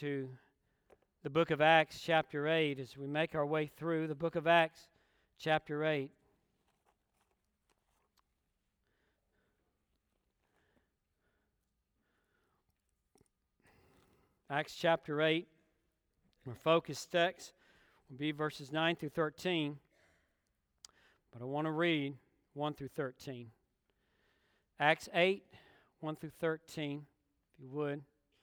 to the book of Acts, chapter 8, as we make our way through the book of Acts, chapter 8. Acts chapter 8, our focus text will be verses 9 through 13, but I want to read 1 through 13. Acts 8, 1 through 13, if you would.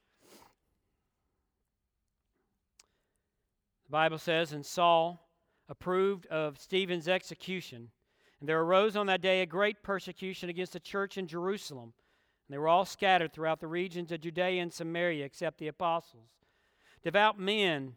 The Bible says, "And Saul approved of Stephen's execution, and there arose on that day a great persecution against the church in Jerusalem. And they were all scattered throughout the regions of Judea and Samaria, except the apostles. Devout men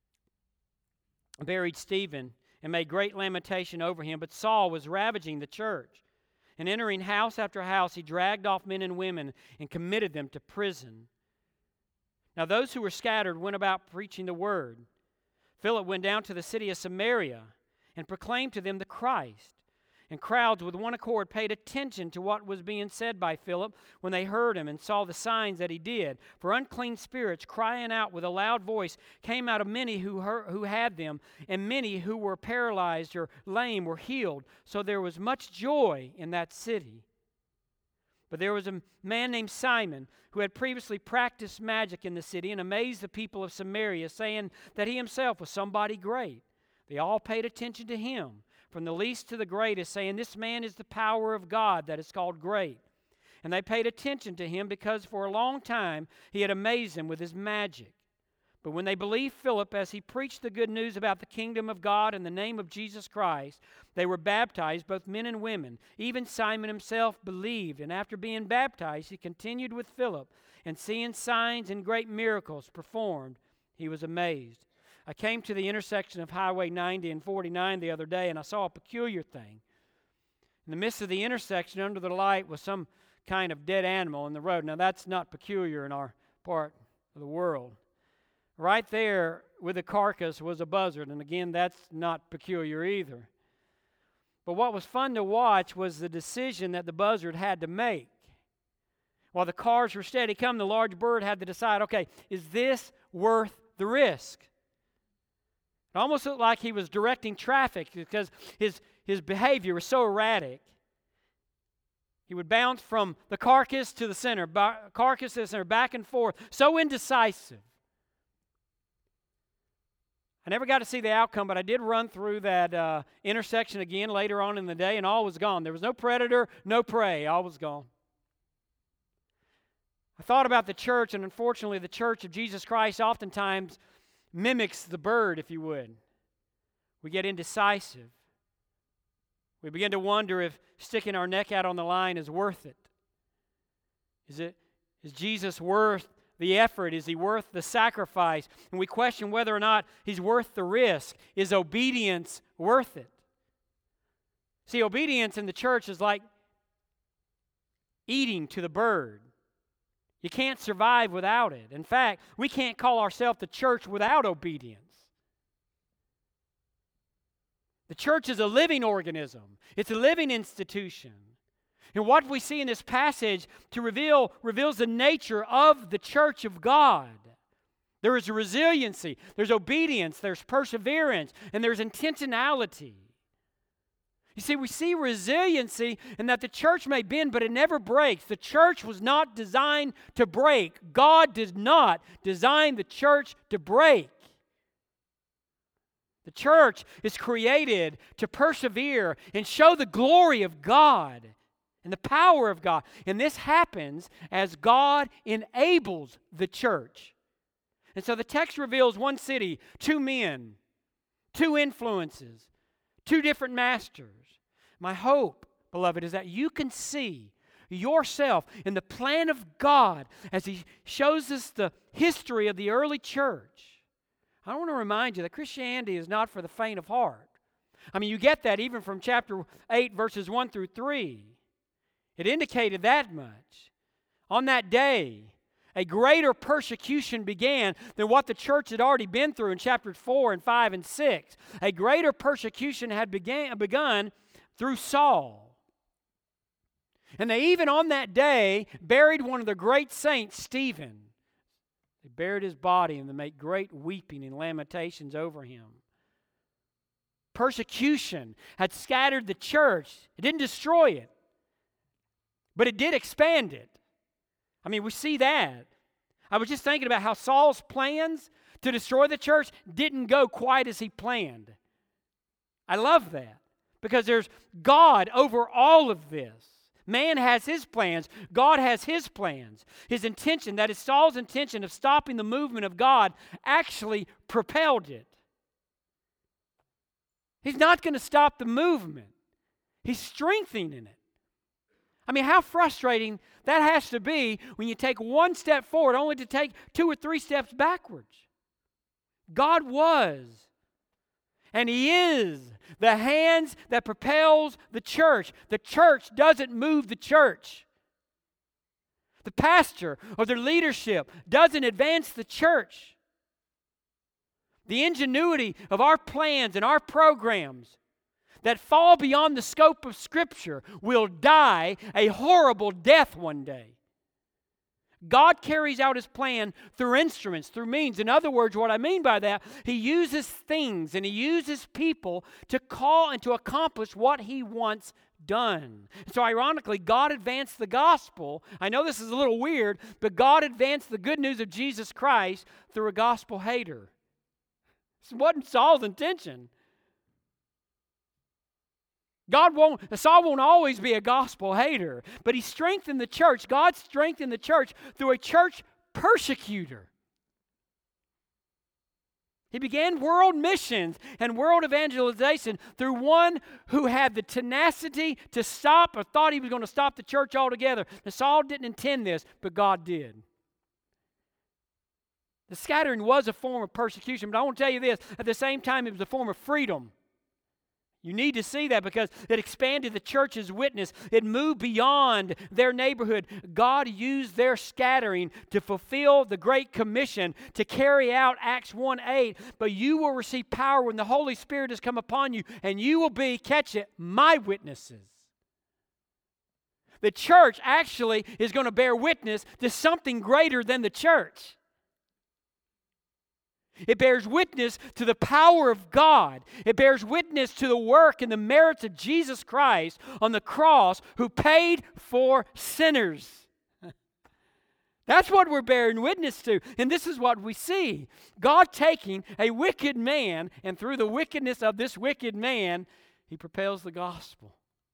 buried Stephen and made great lamentation over him, but Saul was ravaging the church. And entering house after house, he dragged off men and women and committed them to prison. Now those who were scattered went about preaching the word. Philip went down to the city of Samaria and proclaimed to them the Christ. And crowds with one accord paid attention to what was being said by Philip when they heard him and saw the signs that he did. For unclean spirits, crying out with a loud voice, came out of many who had them, and many who were paralyzed or lame were healed. So there was much joy in that city. But there was a man named Simon who had previously practiced magic in the city and amazed the people of Samaria, saying that he himself was somebody great. They all paid attention to him, from the least to the greatest, saying, 'This man is the power of God that is called great.' And they paid attention to him because for a long time he had amazed them with his magic. But when they believed Philip as he preached the good news about the kingdom of God in the name of Jesus Christ, they were baptized, both men and women. Even Simon himself believed, and after being baptized, he continued with Philip, and seeing signs and great miracles performed, he was amazed. I came to the intersection of Highway 90 and 49 the other day, and I saw a peculiar thing. In the midst of the intersection, under the light, was some kind of dead animal in the road. Now, that's not peculiar in our part of the world. Right there with the carcass was a buzzard, and again, that's not peculiar either. But what was fun to watch was the decision that the buzzard had to make. While the cars were steady come, the large bird had to decide, okay, is this worth the risk? It almost looked like he was directing traffic because his behavior was so erratic. He would bounce from the carcass to the center, back and forth, so indecisive. I never got to see the outcome, but I did run through that intersection again later on in the day, and all was gone. There was no predator, no prey. All was gone. I thought about the church, and unfortunately, the church of Jesus Christ oftentimes mimics the bird, if you would. We get indecisive. We begin to wonder if sticking our neck out on the line is worth it. Is Jesus worth the effort? Is he worth the sacrifice? And we question whether or not he's worth the risk. Is obedience worth it? See, obedience in the church is like eating to the bird. You can't survive without it. In fact, we can't call ourselves the church without obedience. The church is a living organism. It's a living institution. And what we see in this passage reveals the nature of the church of God. There is resiliency, there's obedience, there's perseverance, and there's intentionality. You see, we see resiliency in that the church may bend, but it never breaks. The church was not designed to break. God did not design the church to break. The church is created to persevere and show the glory of God and the power of God. And this happens as God enables the church. And so the text reveals one city, two men, two influences, two different masters. My hope, beloved, is that you can see yourself in the plan of God as He shows us the history of the early church. I want to remind you that Christianity is not for the faint of heart. I mean, you get that even from chapter 8, verses 1 through 3. It indicated that much. On that day, a greater persecution began than what the church had already been through in chapters 4 and 5 and 6. A greater persecution had begun through Saul. And they even on that day buried one of the great saints, Stephen. They buried his body, and they make great weeping and lamentations over him. Persecution had scattered the church. It didn't destroy it, but it did expand it. I mean, we see that. I was just thinking about how Saul's plans to destroy the church didn't go quite as he planned. I love that because there's God over all of this. Man has his plans. God has his plans. His intention, that is Saul's intention of stopping the movement of God, actually propelled it. He's not going to stop the movement. He's strengthening it. I mean, how frustrating that has to be when you take one step forward only to take 2 or 3 steps backwards. God was, and He is, the hands that propels the church. The church doesn't move the church. The pastor or the leadership doesn't advance the church. The ingenuity of our plans and our programs that fall beyond the scope of Scripture will die a horrible death one day. God carries out His plan through instruments, through means. In other words, what I mean by that, He uses things and He uses people to call and to accomplish what He wants done. So ironically, God advanced the gospel. I know this is a little weird, but God advanced the good news of Jesus Christ through a gospel hater. This wasn't Saul's intention. Saul won't always be a gospel hater, but he strengthened the church. God strengthened the church through a church persecutor. He began world missions and world evangelization through one who had the tenacity to stop or thought he was going to stop the church altogether. Now, Saul didn't intend this, but God did. The scattering was a form of persecution, but I want to tell you this, at the same time it was a form of freedom. You need to see that because it expanded the church's witness. It moved beyond their neighborhood. God used their scattering to fulfill the Great Commission, to carry out Acts 1:8. But you will receive power when the Holy Spirit has come upon you, and you will be, catch it, my witnesses. The church actually is going to bear witness to something greater than the church. It bears witness to the power of God. It bears witness to the work and the merits of Jesus Christ on the cross, who paid for sinners. That's what we're bearing witness to. And this is what we see. God taking a wicked man, and through the wickedness of this wicked man, He propels the gospel.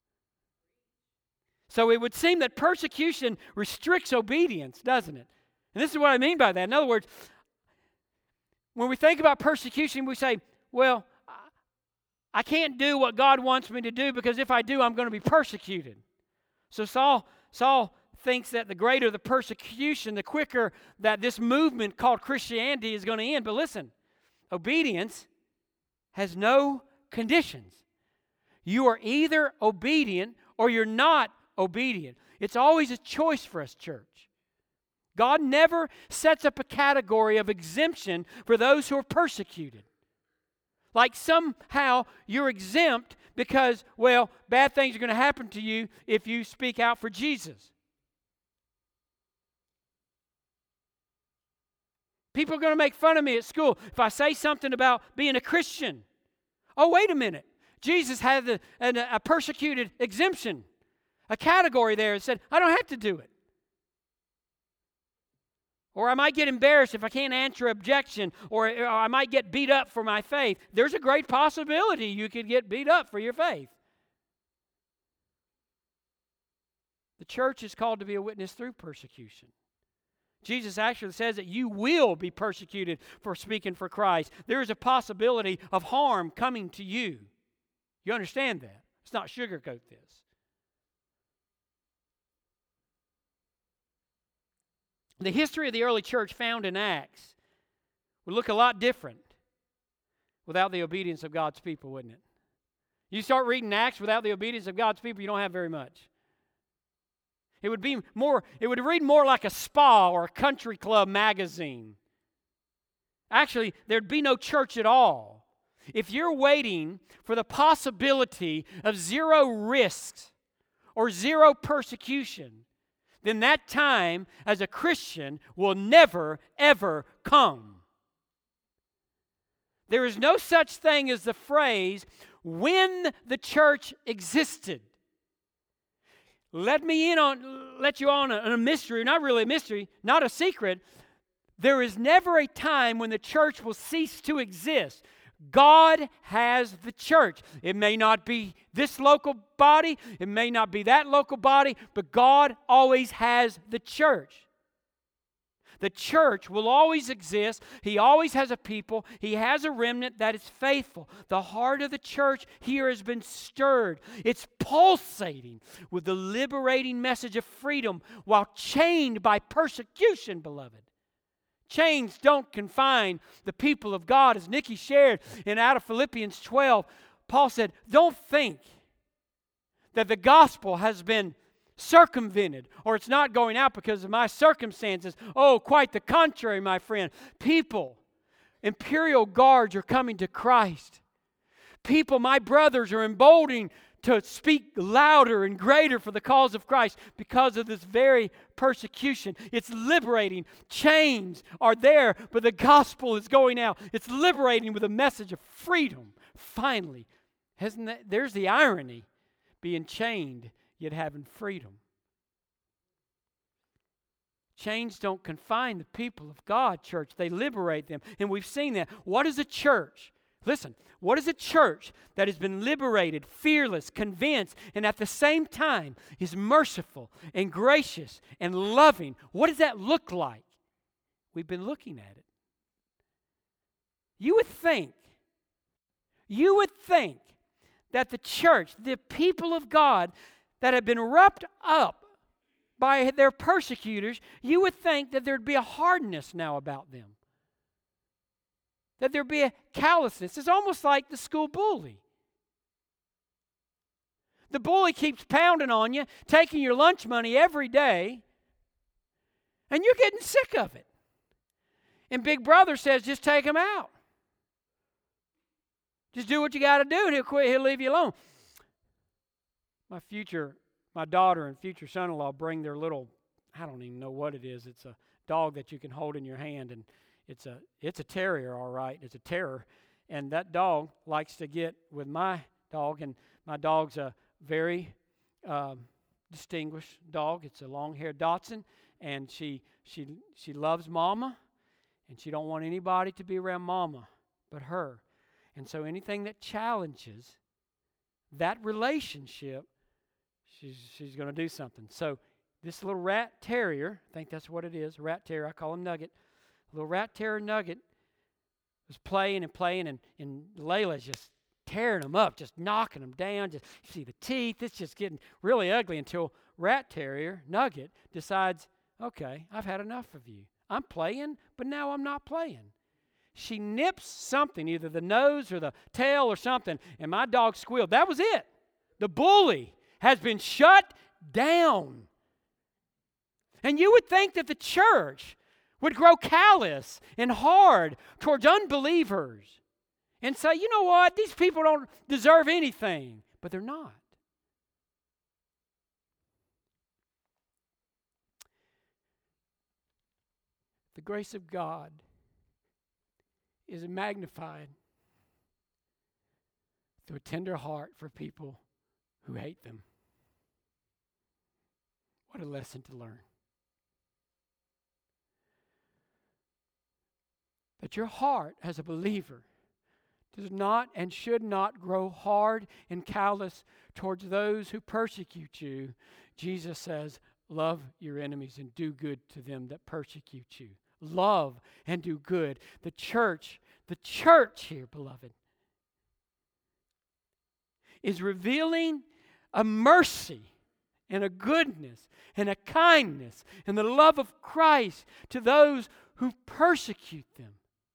So it would seem that persecution restricts obedience, doesn't it? And this is what I mean by that. In other words, when we think about persecution, we say, well, I can't do what God wants me to do because if I do, I'm going to be persecuted. So Saul thinks that the greater the persecution, the quicker that this movement called Christianity is going to end. But listen, obedience has no conditions. You are either obedient or you're not obedient. It's always a choice for us, church. God never sets up a category of exemption for those who are persecuted. Like somehow you're exempt because, well, bad things are going to happen to you if you speak out for Jesus. People are going to make fun of me at school if I say something about being a Christian. Oh, wait a minute. Jesus had a persecuted exemption, a category there, and said, I don't have to do it. Or I might get embarrassed if I can't answer objection, or I might get beat up for my faith. There's a great possibility you could get beat up for your faith. The church is called to be a witness through persecution. Jesus actually says that you will be persecuted for speaking for Christ. There is a possibility of harm coming to you. You understand that? Let's not sugarcoat this. The history of the early church found in Acts would look a lot different without the obedience of God's people, wouldn't it? You start reading Acts without the obedience of God's people, you don't have very much. It would read more like a spa or a country club magazine. Actually, there'd be no church at all. If you're waiting for the possibility of zero risks or zero persecution, then that time as a Christian will never, ever come. There is no such thing as the phrase, when the church existed. Let you on a mystery, not really a mystery, not a secret. There is never a time when the church will cease to exist. God has the church. It may not be this local body, it may not be that local body, but God always has the church. The church will always exist. He always has a people. He has a remnant that is faithful. The heart of the church here has been stirred. It's pulsating with the liberating message of freedom while chained by persecution, beloved. Chains don't confine the people of God. As Nikki shared out of Philippians 12, Paul said, don't think that the gospel has been circumvented or it's not going out because of my circumstances. Oh, quite the contrary, my friend. People, imperial guards are coming to Christ. People, my brothers, are emboldened to speak louder and greater for the cause of Christ because of this very persecution. It's liberating. Chains are there, but the gospel is going out. It's liberating with a message of freedom. Finally, there's the irony, being chained yet having freedom. Chains don't confine the people of God, church. They liberate them. And we've seen that. What is a church? Listen, what is a church that has been liberated, fearless, convinced, and at the same time is merciful and gracious and loving? What does that look like? We've been looking at it. You would think that the church, the people of God that have been wrapped up by their persecutors, you would think that there'd be a hardness now about them. That there'd be a callousness. It's almost like the school bully. The bully keeps pounding on you, taking your lunch money every day, and you're getting sick of it. And Big Brother says, just take him out. Just do what you got to do, and he'll quit. He'll leave you alone. My daughter and future son-in-law bring their little, I don't even know what it is. It's a dog that you can hold in your hand, and it's a terrier, all right. It's a terror. And that dog likes to get with my dog, and my dog's a very distinguished dog. It's a long-haired Dachshund, and she loves Mama, and she don't want anybody to be around Mama but her. And so anything that challenges that relationship, she's going to do something. So this little rat terrier, I think that's what it is, rat terrier, I call him Nugget. Little rat terrier Nugget was playing, and Layla's just tearing him up, just knocking him down. Just you see the teeth. It's just getting really ugly until rat terrier Nugget decides, okay, I've had enough of you. I'm playing, but now I'm not playing. She nips something, either the nose or the tail or something, and my dog squealed. That was it. The bully has been shut down. And you would think that the church would grow callous and hard towards unbelievers and say, you know what, these people don't deserve anything. But they're not. The grace of God is magnified through a tender heart for people who hate them. What a lesson to learn. That your heart as a believer does not and should not grow hard and callous towards those who persecute you. Jesus says, love your enemies and do good to them that persecute you. Love and do good. The church here, beloved, is revealing a mercy and a goodness and a kindness and the love of Christ to those who persecute them.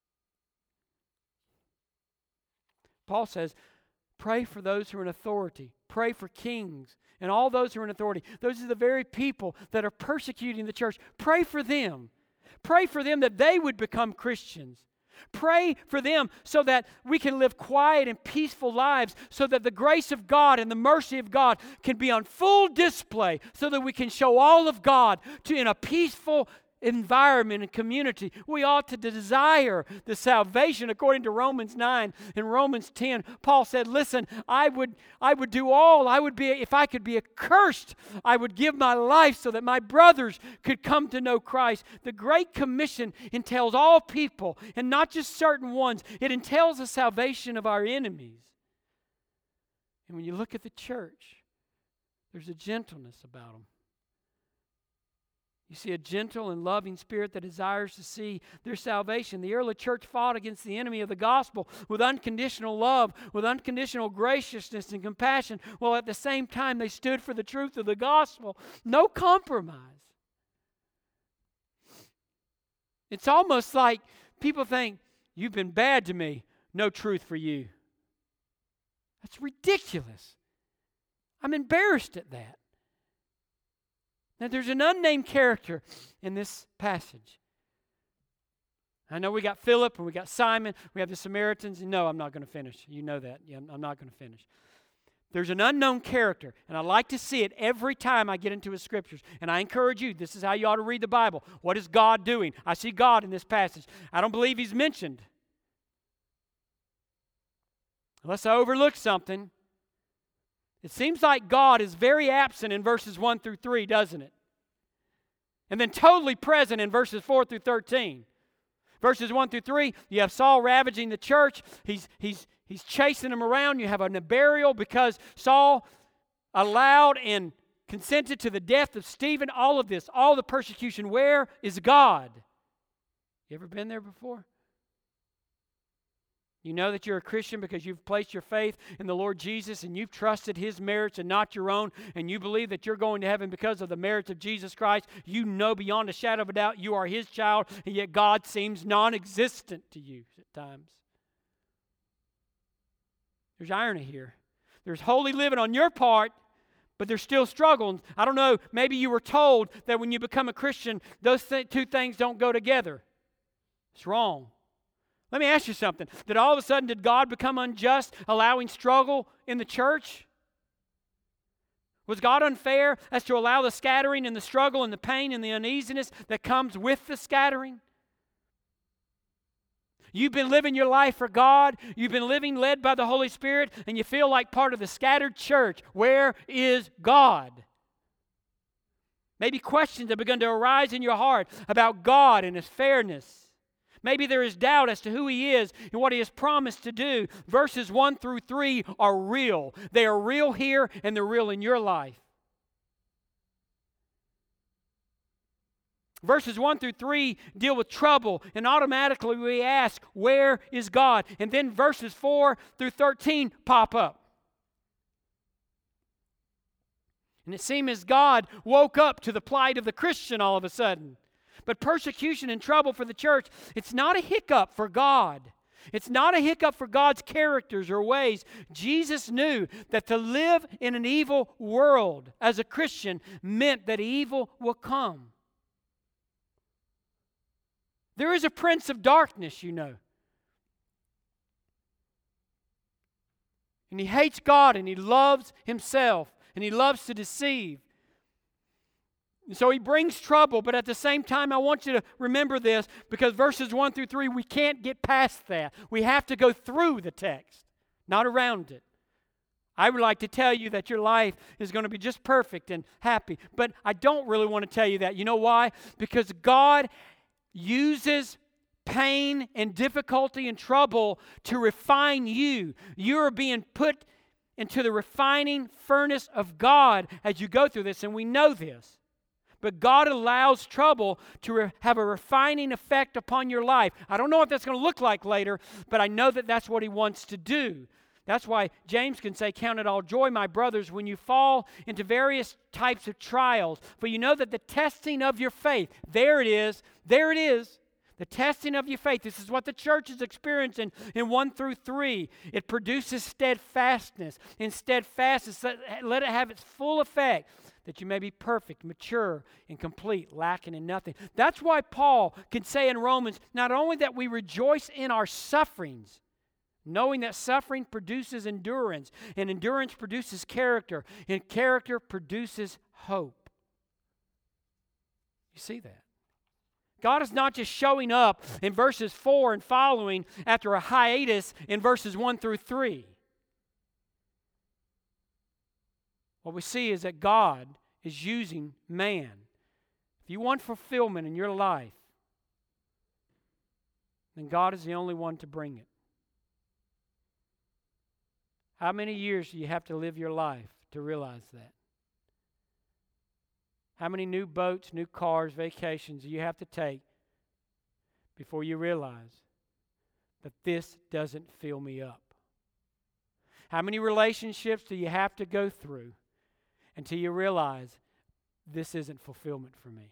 Paul says, pray for those who are in authority. Pray for kings and all those who are in authority. Those are the very people that are persecuting the church. Pray for them. Pray for them that they would become Christians. Pray for them so that we can live quiet and peaceful lives, so that the grace of God and the mercy of God can be on full display, so that we can show all of God in a peaceful environment and community. We ought to desire the salvation according to Romans 9 and Romans 10. Paul said, listen, I would do all. If I could be accursed, I would give my life so that my brothers could come to know Christ. The Great Commission entails all people and not just certain ones. It entails the salvation of our enemies. And when you look at the church, there's a gentleness about them. You see a gentle and loving spirit that desires to see their salvation. The early church fought against the enemy of the gospel with unconditional love, with unconditional graciousness and compassion, while at the same time they stood for the truth of the gospel. No compromise. It's almost like people think, you've been bad to me, no truth for you. That's ridiculous. I'm embarrassed at that. Now, there's an unnamed character in this passage. I know we got Philip and we got Simon. We have the Samaritans. No, I'm not going to finish. You know that. Yeah, I'm not going to finish. There's an unknown character, and I like to see it every time I get into His Scriptures. And I encourage you, this is how you ought to read the Bible. What is God doing? I see God in this passage. I don't believe He's mentioned. Unless I overlook something. It seems like God is very absent in verses 1 through 3, doesn't it? And then totally present in verses 4 through 13. Verses 1 through 3, you have Saul ravaging the church. He's chasing them around. You have a burial because Saul allowed and consented to the death of Stephen. All of this, all the persecution. Where is God? You ever been there before? You know that you're a Christian because you've placed your faith in the Lord Jesus and you've trusted His merits and not your own, and you believe that you're going to heaven because of the merits of Jesus Christ. You know beyond a shadow of a doubt you are His child, and yet God seems non-existent to you at times. There's irony here. There's holy living on your part, but there's still struggle. I don't know, maybe you were told that when you become a Christian, those two things don't go together. It's wrong. Let me ask you something. Did all of a sudden, did God become unjust, allowing struggle in the church? Was God unfair as to allow the scattering and the struggle and the pain and the uneasiness that comes with the scattering? You've been living your life for God. You've been living led by the Holy Spirit, and you feel like part of the scattered church. Where is God? Maybe questions have begun to arise in your heart about God and His fairness. Maybe there is doubt as to who He is and what He has promised to do. Verses 1 through 3 are real. They are real here and they're real in your life. Verses 1 through 3 deal with trouble, and automatically we ask, where is God? And then verses 4 through 13 pop up. And it seems as God woke up to the plight of the Christian all of a sudden. But persecution and trouble for the church, it's not a hiccup for God. It's not a hiccup for God's characters or ways. Jesus knew that to live in an evil world as a Christian meant that evil will come. There is a prince of darkness, you know. And he hates God and he loves himself and he loves to deceive. And so he brings trouble, but at the same time, I want you to remember this, because verses 1 through 3, we can't get past that. We have to go through the text, not around it. I would like to tell you that your life is going to be just perfect and happy, but I don't really want to tell you that. You know why? Because God uses pain and difficulty and trouble to refine you. You are being put into the refining furnace of God as you go through this, and we know this. But God allows trouble to have a refining effect upon your life. I don't know what that's going to look like later, but I know that that's what He wants to do. That's why James can say, count it all joy, my brothers, when you fall into various types of trials. For you know that the testing of your faith, there it is, the testing of your faith. This is what the church is experiencing in 1 through 3. It produces steadfastness. And steadfastness, let it have its full effect, that you may be perfect, mature, and complete, lacking in nothing. That's why Paul can say in Romans, not only that we rejoice in our sufferings, knowing that suffering produces endurance, and endurance produces character, and character produces hope. You see that? God is not just showing up in verses 4 and following after a hiatus in verses 1 through 3. What we see is that God is using man. If you want fulfillment in your life, then God is the only one to bring it. How many years do you have to live your life to realize that? How many new boats, new cars, vacations do you have to take before you realize that this doesn't fill me up? How many relationships do you have to go through until you realize this isn't fulfillment for me?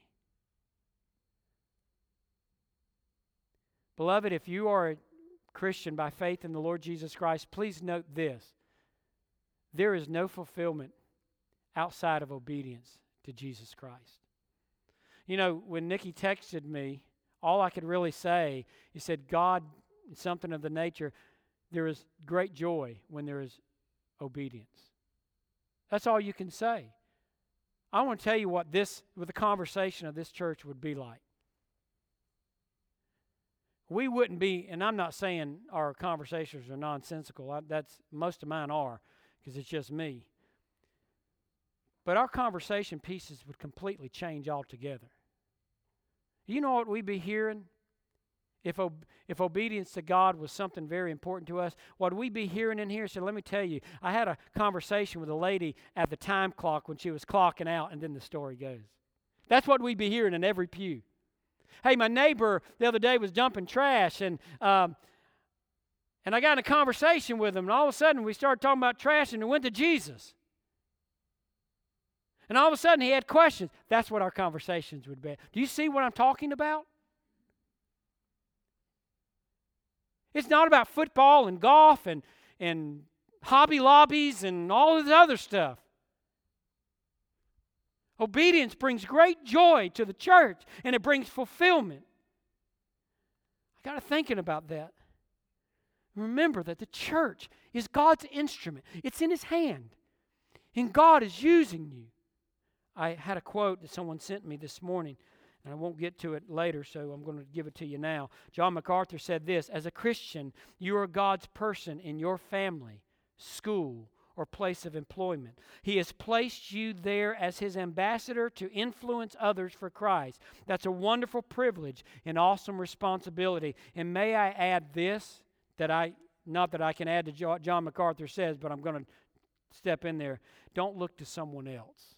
Beloved, if you are a Christian by faith in the Lord Jesus Christ, please note this. There is no fulfillment outside of obedience to Jesus Christ. You know, when Nikki texted me, all I could really say, he said, God, something of the nature, there is great joy when there is obedience. That's all you can say. I want to tell you what the conversation of this church would be like. We wouldn't be, and I'm not saying our conversations are nonsensical. Most of mine are, because it's just me. But our conversation pieces would completely change altogether. You know what we'd be hearing? If obedience to God was something very important to us, what we'd be hearing in here, so let me tell you, I had a conversation with a lady at the time clock when she was clocking out, and then the story goes. That's what we'd be hearing in every pew. Hey, my neighbor the other day was dumping trash, and I got in a conversation with him, and all of a sudden we started talking about trash, and it went to Jesus. And all of a sudden he had questions. That's what our conversations would be. Do you see what I'm talking about? It's not about football and golf and Hobby Lobbies and all of this other stuff. Obedience brings great joy to the church, and it brings fulfillment. I got to thinking about that. Remember that the church is God's instrument. It's in His hand, and God is using you. I had a quote that someone sent me this morning, and I won't get to it later, so I'm going to give it to you now. John MacArthur said this, as a Christian, you are God's person in your family, school, or place of employment. He has placed you there as His ambassador to influence others for Christ. That's a wonderful privilege and awesome responsibility. And may I add this, not that I can add to what John MacArthur says, but I'm going to step in there. Don't look to someone else.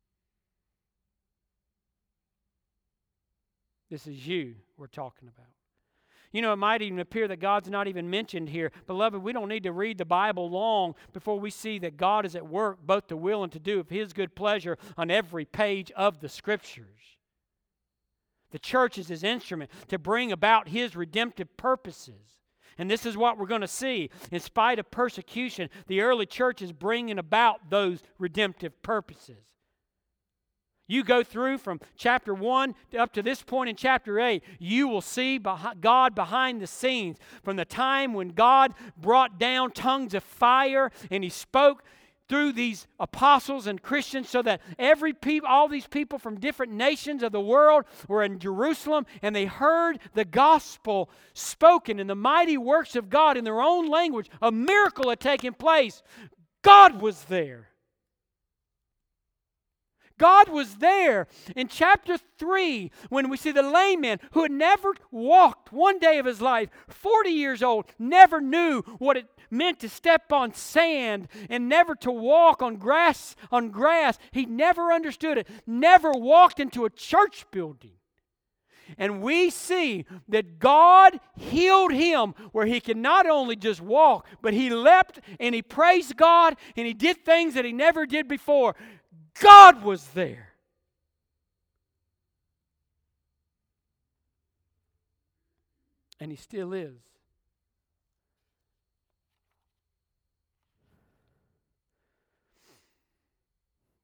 This is you we're talking about. You know, it might even appear that God's not even mentioned here. Beloved, we don't need to read the Bible long before we see that God is at work both to will and to do of His good pleasure on every page of the Scriptures. The church is His instrument to bring about His redemptive purposes. And this is what we're going to see. In spite of persecution, the early church is bringing about those redemptive purposes. You go through from chapter 1 up to this point in chapter 8, you will see God behind the scenes. From the time when God brought down tongues of fire and He spoke through these apostles and Christians so that all these people from different nations of the world were in Jerusalem and they heard the gospel spoken in the mighty works of God in their own language. A miracle had taken place. God was there. God was there in chapter 3 when we see the lame man who had never walked one day of his life, 40 years old, never knew what it meant to step on sand and never to walk on grass. He never understood it, never walked into a church building. And we see that God healed him where he could not only just walk, but he leapt and he praised God and he did things that he never did before. God was there. And He still is.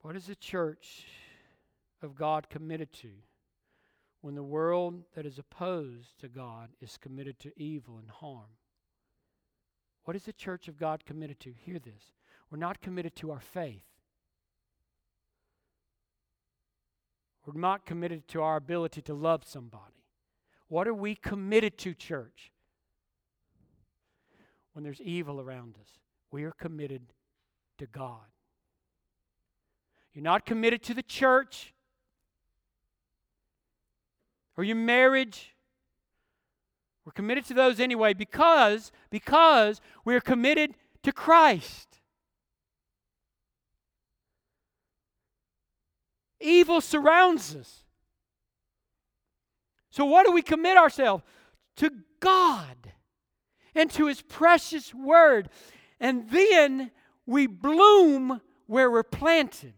What is the church of God committed to when the world that is opposed to God is committed to evil and harm? What is the church of God committed to? Hear this. We're not committed to our faith. We're not committed to our ability to love somebody. What are we committed to, church? When there's evil around us, we are committed to God. You're not committed to the church or your marriage. We're committed to those anyway because we're committed to Christ. Evil surrounds us. So what do we commit ourselves? To God and to His precious Word. And then we bloom where we're planted.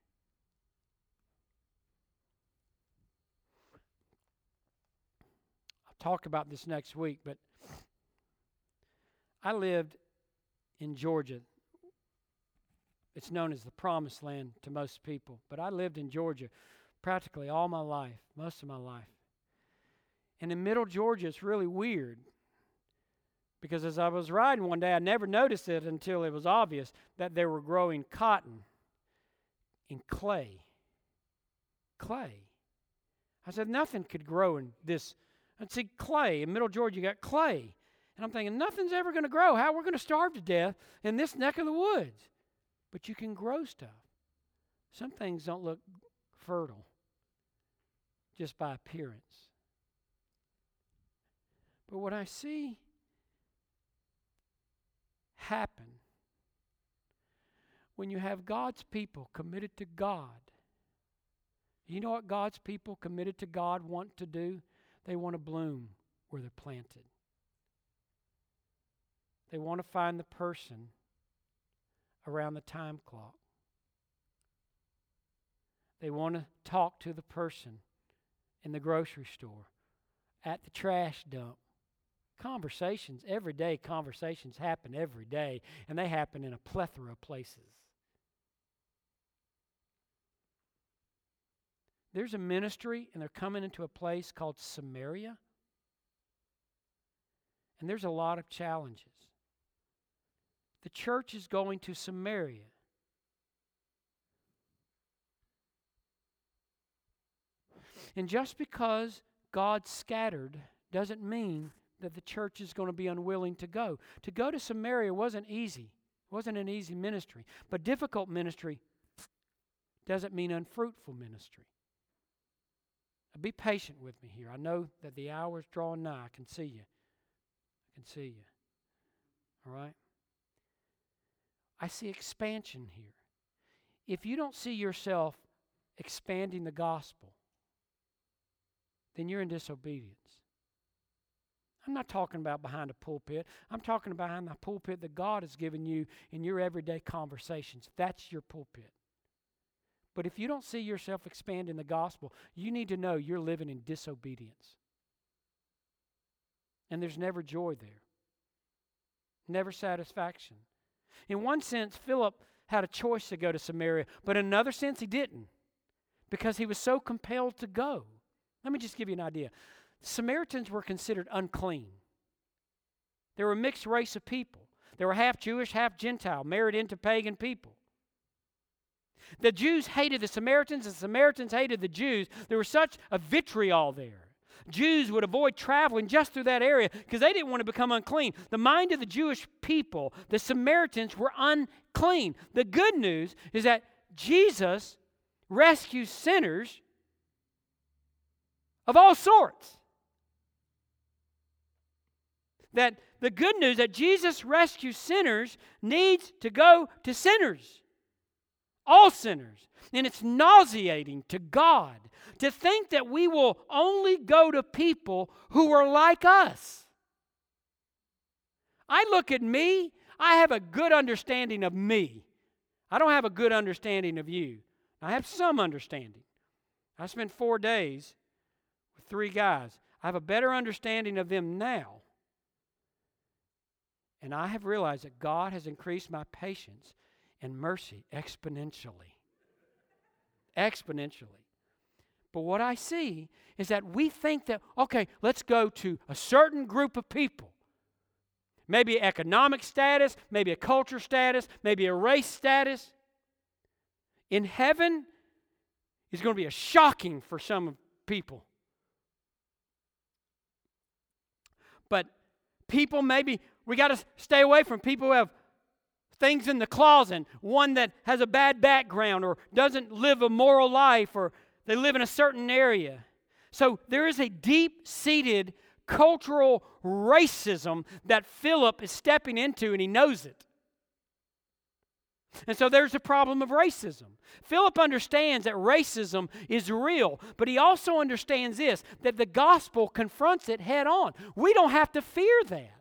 I'll talk about this next week, but I lived in Georgia. It's known as the Promised Land to most people, but I lived in Georgia practically all my life, most of my life. And in middle Georgia, it's really weird because as I was riding one day, I never noticed it until it was obvious that they were growing cotton in clay. Clay. I said, nothing could grow in this. I'd see clay. In middle Georgia, you got clay. And I'm thinking, nothing's ever going to grow. How we're going to starve to death in this neck of the woods. But you can grow stuff. Some things don't look fertile just by appearance. But what I see happen when you have God's people committed to God, you know what God's people committed to God want to do? They want to bloom where they're planted. They want to find the person around the time clock. They want to talk to the person in the grocery store, at the trash dump. Conversations, everyday conversations happen every day, and they happen in a plethora of places. There's a ministry, and they're coming into a place called Samaria, and there's a lot of challenges. The church is going to Samaria. And just because God scattered doesn't mean that the church is going to be unwilling to go. To go to Samaria wasn't easy. It wasn't an easy ministry. But difficult ministry doesn't mean unfruitful ministry. Now be patient with me here. I know that the hour is drawing nigh. I can see you. I can see you. All right? I see expansion here. If you don't see yourself expanding the gospel, then you're in disobedience. I'm not talking about behind a pulpit. I'm talking about behind the pulpit that God has given you in your everyday conversations. That's your pulpit. But if you don't see yourself expanding the gospel, you need to know you're living in disobedience. And there's never joy there. Never satisfaction. In one sense, Philip had a choice to go to Samaria, but in another sense, he didn't because he was so compelled to go. Let me just give you an idea. Samaritans were considered unclean. They were a mixed race of people. They were half Jewish, half Gentile, married into pagan people. The Jews hated the Samaritans, and the Samaritans hated the Jews. There was such a vitriol there. Jews would avoid traveling just through that area because they didn't want to become unclean. The mind of the Jewish people, the Samaritans, were unclean. The good news is that Jesus rescues sinners of all sorts. That the good news that Jesus rescues sinners needs to go to sinners. All sinners. And it's nauseating to God to think that we will only go to people who are like us. I look at me, I have a good understanding of me. I don't have a good understanding of you. I have some understanding. I spent 4 days with 3 guys. I have a better understanding of them now. And I have realized that God has increased my patience and mercy exponentially. exponentially. But what I see is that we think that, okay, let's go to a certain group of people. Maybe economic status, maybe a culture status, maybe a race status. In heaven, it's going to be shocking for some people. But people, maybe we got to stay away from people who have things in the closet, one that has a bad background or doesn't live a moral life, or they live in a certain area. So there is a deep-seated cultural racism that Philip is stepping into, and he knows it. And so there's a problem of racism. Philip understands that racism is real, but he also understands this, that the gospel confronts it head on. We don't have to fear that.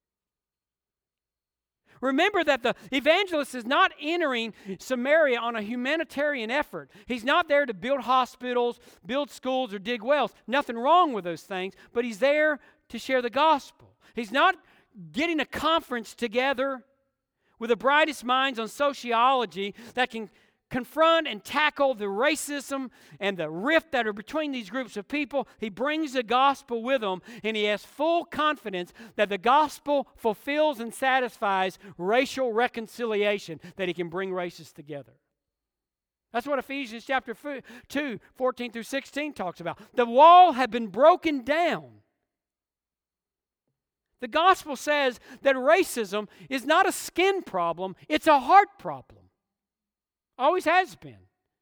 Remember that the evangelist is not entering Samaria on a humanitarian effort. He's not there to build hospitals, build schools, or dig wells. Nothing wrong with those things, but he's there to share the gospel. He's not getting a conference together with the brightest minds on sociology that can confront and tackle the racism and the rift that are between these groups of people. He brings the gospel with him, and he has full confidence that the gospel fulfills and satisfies racial reconciliation, that he can bring races together. That's what Ephesians chapter 2, 14 through 16 talks about. The wall had been broken down. The gospel says that racism is not a skin problem, it's a heart problem. Always has been.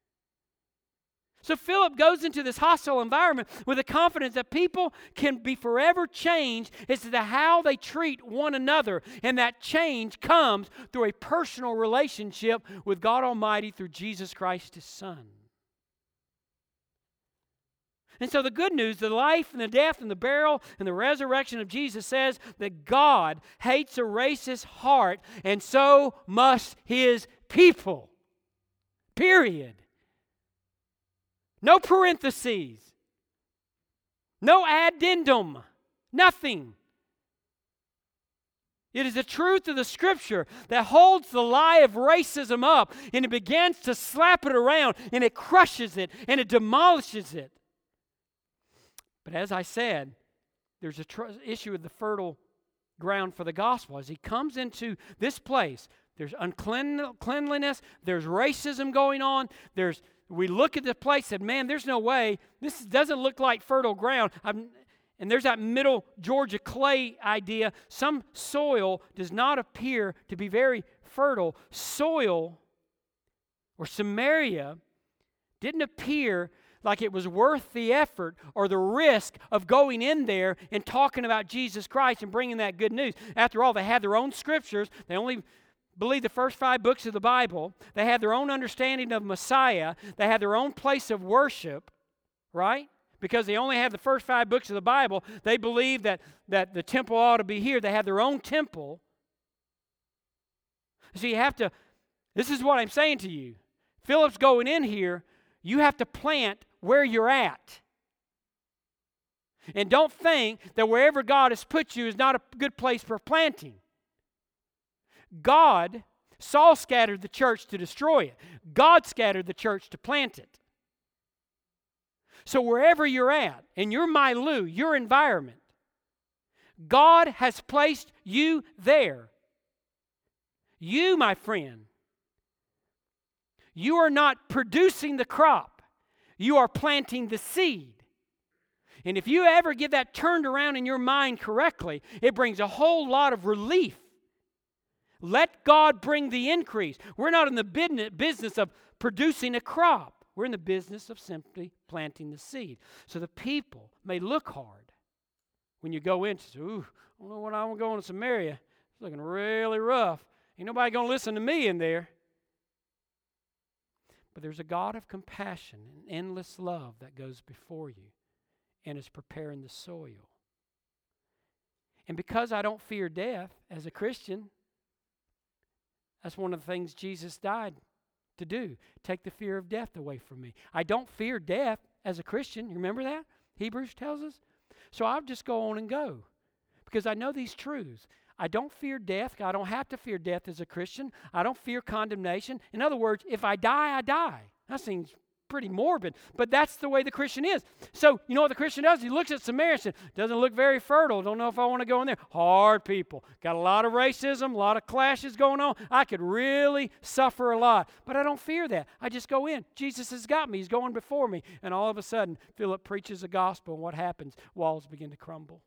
So Philip goes into this hostile environment with the confidence that people can be forever changed as to how they treat one another. And that change comes through a personal relationship with God Almighty through Jesus Christ, His Son. And so the good news, the life and the death and the burial and the resurrection of Jesus says that God hates a racist heart, and so must His people. Period. No parentheses. No addendum. Nothing. It is the truth of the Scripture that holds the lie of racism up, and it begins to slap it around, and it crushes it, and it demolishes it. But as I said, there's an issue with the fertile ground for the gospel. As he comes into this place, there's uncleanliness, there's racism going on, we look at the place and said, man, there's no way, this doesn't look like fertile ground. And there's that middle Georgia clay idea. Some soil does not appear to be very fertile. Soil, or Samaria, didn't appear like it was worth the effort or the risk of going in there and talking about Jesus Christ and bringing that good news. After all, they had their own scriptures. They only believed the first 5 books of the Bible. They had their own understanding of Messiah. They had their own place of worship, right? Because they only had the first 5 books of the Bible, they believed that the temple ought to be here. They had their own temple. So you have to, this is what I'm saying to you. Philip's going in here, you have to plant where you're at. And don't think that wherever God has put you is not a good place for planting. Saul scattered the church to destroy it. God scattered the church to plant it. So wherever you're at, in your milieu, your environment, God has placed you there. You, my friend, you are not producing the crop. You are planting the seed. And if you ever get that turned around in your mind correctly, it brings a whole lot of relief. Let God bring the increase. We're not in the business of producing a crop. We're in the business of simply planting the seed. So the people may look hard when you go in. Ooh, I don't know when I'm going to Samaria. It's looking really rough. Ain't nobody going to listen to me in there. But there's a God of compassion and endless love that goes before you and is preparing the soil. And because I don't fear death as a Christian, that's one of the things Jesus died to do, take the fear of death away from me. I don't fear death as a Christian. You remember that? Hebrews tells us. So I'll just go on and go because I know these truths. I don't fear death. I don't have to fear death as a Christian. I don't fear condemnation. In other words, if I die, I die. That seems pretty morbid, but that's the way the Christian is. So, you know what the Christian does? He looks at Samaria and says, doesn't look very fertile. Don't know if I want to go in there. Hard people. Got a lot of racism, a lot of clashes going on. I could really suffer a lot, but I don't fear that. I just go in. Jesus has got me. He's going before me. And all of a sudden, Philip preaches the gospel, and what happens? Walls begin to crumble.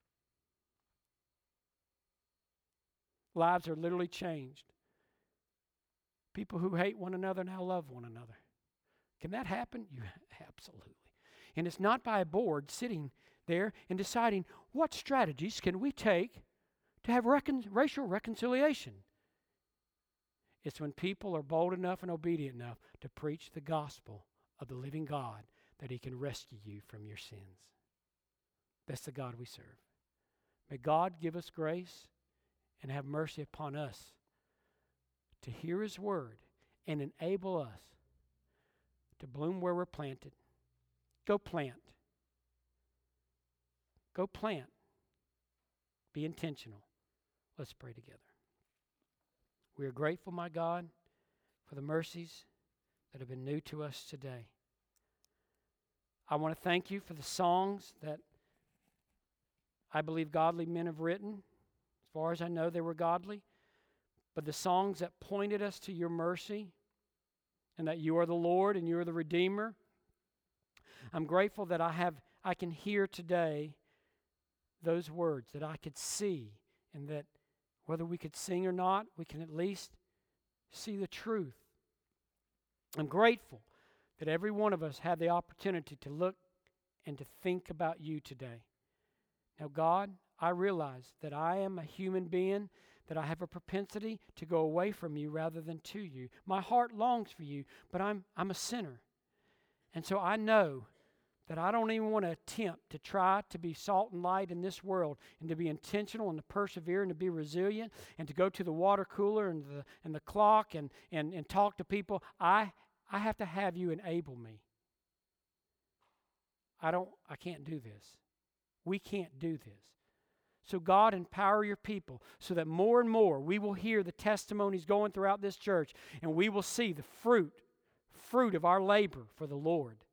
Lives are literally changed. People who hate one another now love one another. Can that happen? Absolutely. And it's not by a board sitting there and deciding what strategies can we take to have racial reconciliation. It's when people are bold enough and obedient enough to preach the gospel of the living God that He can rescue you from your sins. That's the God we serve. May God give us grace and have mercy upon us to hear His word and enable us to bloom where we're planted. Go plant. Go plant. Be intentional. Let's pray together. We are grateful, my God, for the mercies that have been new to us today. I want to thank You for the songs that I believe godly men have written. As far as I know, they were godly. But the songs that pointed us to Your mercy and that You are the Lord and You are the Redeemer. I'm grateful that I can hear today those words, that I could see, and that whether we could sing or not, we can at least see the truth. I'm grateful that every one of us had the opportunity to look and to think about You today. Now, God, I realize that I am a human being, that I have a propensity to go away from You rather than to You. My heart longs for You, but I'm a sinner. And so I know that I don't even want to attempt to try to be salt and light in this world, and to be intentional and to persevere and to be resilient and to go to the water cooler and the clock and talk to people. I have to have You enable me. I can't do this. We can't do this. So God, empower Your people so that more and more we will hear the testimonies going throughout this church, and we will see the fruit of our labor for the Lord.